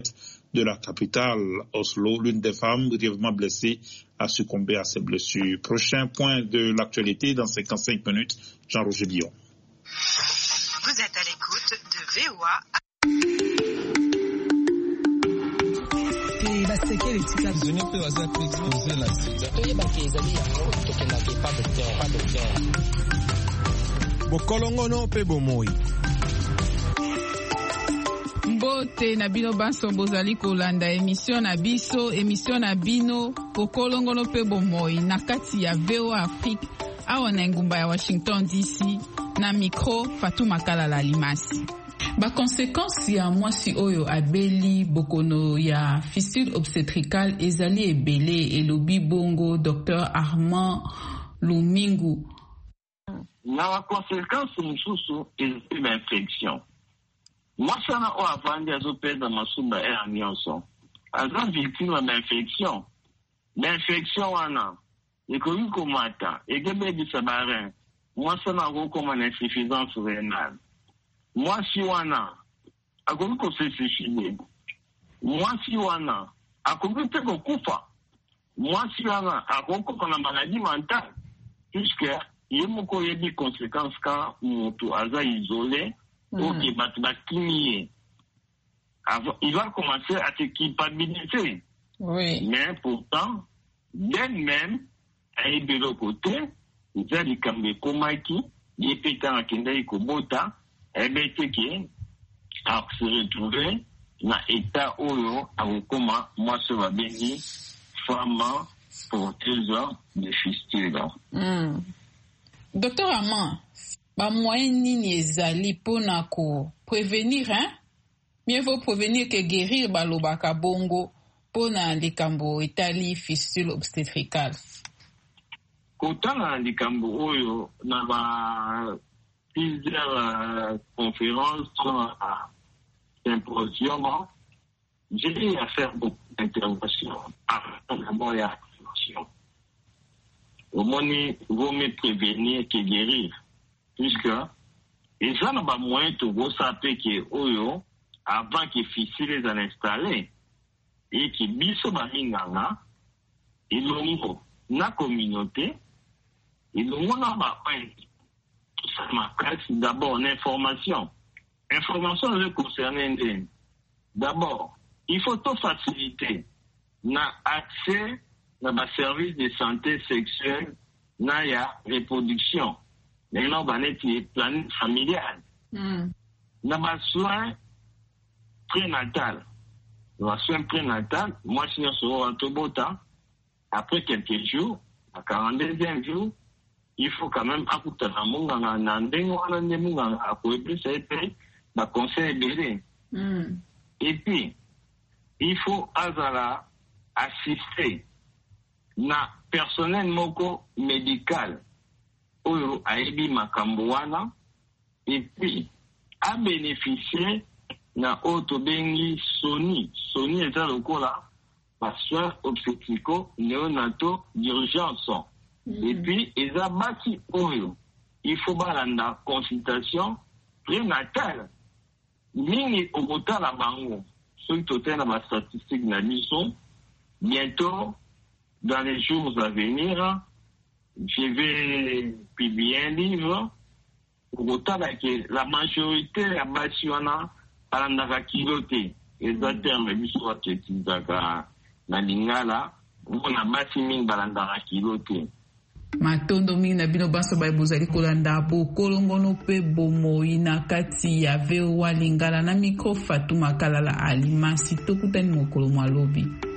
de la capitale, Oslo. L'une des femmes grièvement blessée a succombé à ses blessures. Prochain point de l'actualité dans 55 minutes, Jean-Roger Billon. Vous êtes à l'écoute de VOA. Bokolongono pe bomoi. Mbote na bino banso bozali kolanda émission na bino bokolongono pe bomoi na kati ya VOA Afrique awa na ngumba ya Washington DC na micro Fatuma Kalala Limasi. Ba conséquence ya mwasi oyo abeli bokono ya fistule obstétricale ezali ebele elobi bongo Dr Armand Lumingu. Na conséquence mususu ezali infection. Mwasi ana o avandi azopenda masumba ya nyonso. Aza victime ya infection. L'infection wana ekoki komata ekebebisa barin. Mwasi ana akokoma na insuffisance rénale. Mwasi wana akoki kosesifile. Mwasi wana akoki te kokufa. Mwasi wana akokoma na maladie mentale puisque ye moko yebi conséquence ka mutu aza isolé ok bato bakimi il va commencer à se culpabiliser. Oui. Mais pourtant d'elle-même ayebi eloko te eza likambo ekomaki ye mpe ntango akendaki kobota ebeteke se retrouver na état oyo akokoma mwasi oyo babengi femme porteuse de fistule. Docteur Armand, ba moyen nini ezali pona ko prévenir, hein? Mieux vaut prévenir que guérir balobaka bongo pona likambo etali fistule obstétricale. Kotala likambo oyo na ba plusieurs conférences, symposiums, j'ai eu à faire beaucoup d'interventions avant la prévention. Au moins, il vaut mieux prévenir que guérir. Puisque, et ça n'a pas moyen de saper que oyo, avant que fistule les installés, et que biso baminganga, et l'ongo, na communauté, et l'ongo na ba ça m'accroche d'abord l'information. Information concernant d'abord, il faut tout faciliter. Na accès dans le service de santé sexuelle, na ya reproduction. Maintenant, on est planning familial. Na ba soin prénatal. Na soin prénatal, moi je suis sur Antobota. Après quelques jours, à 42e jour, il faut quand même écouter la munganga na ndengo wana ne munganga akoyebi c'est ba conseil belé. Et puis il faut azala assister na personnel moko médical oyo ayebi makambo wana et puis a bénéficier na auto bengi Sony eza lokola ba soins obstétricaux néonataux d'urgence. Et puis, ils ont bâti oyo. Il faut balanda consultation prénatale. Mini au bout la bango. Ceux qui ont la statistique na mission. Bientôt, dans les jours à venir, je vais publier un livre. Au bout la majorité a bâti balanda kiloté. Les termes biso ketizaka na lingala. On a bâti ming balanda kiloté. Matondo mingi na bino banso ba bozali kolanda bokolongono pe bomoi na kati ya VOA Lingala na micro Fatuma Kalala Alimasi tokutani mokolo mwalobi.